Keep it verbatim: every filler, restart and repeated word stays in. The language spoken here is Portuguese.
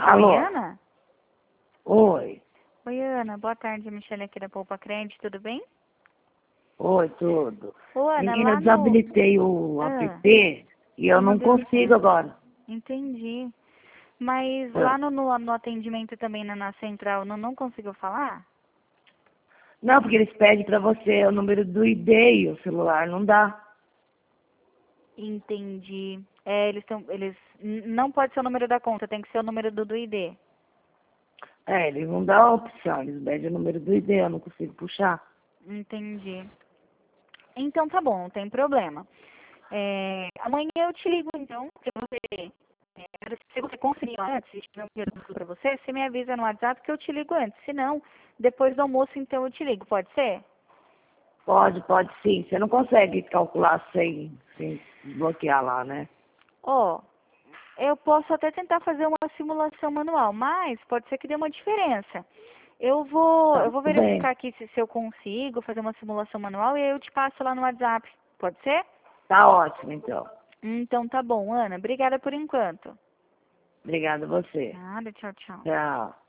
Alô? Oi, Ana? Oi. Oi, Ana. Boa tarde, Michelle aqui da Poupa Crente, tudo bem? Oi, tudo. Ô, Ana, Menina, eu lá no... desabilitei o Ah, app e eu você não não consigo habilitou. agora. Entendi. Mas Ah. lá no, no, no atendimento também, na, na central, não, não conseguiu falar? Não, porque eles pedem pra você o número do I D e o celular não dá. Entendi. É, eles estão... Eles... n- Não pode ser o número da conta, tem que ser o número do, do I D. É, eles não dão a opção, eles pedem o número do I D, eu não consigo puxar. Entendi. Então tá bom, não tem problema. É, amanhã eu te ligo então, se você, é, se você conseguir antes, se tiver um pergunta para você, você me avisa no WhatsApp que eu te ligo antes. Se não, depois do almoço então eu te ligo, pode ser? Pode, pode sim. Você não consegue calcular sem, sem bloquear lá, né? Ó, eu posso até tentar fazer uma simulação manual, mas pode ser que dê uma diferença. Eu vou, Tá eu vou tudo bem. verificar aqui se, se eu consigo fazer uma simulação manual e aí eu te passo lá no WhatsApp, pode ser? Tá ótimo, então. Então tá bom, Ana. Obrigada por enquanto. Obrigada a você. Nada, tchau, tchau. Tchau.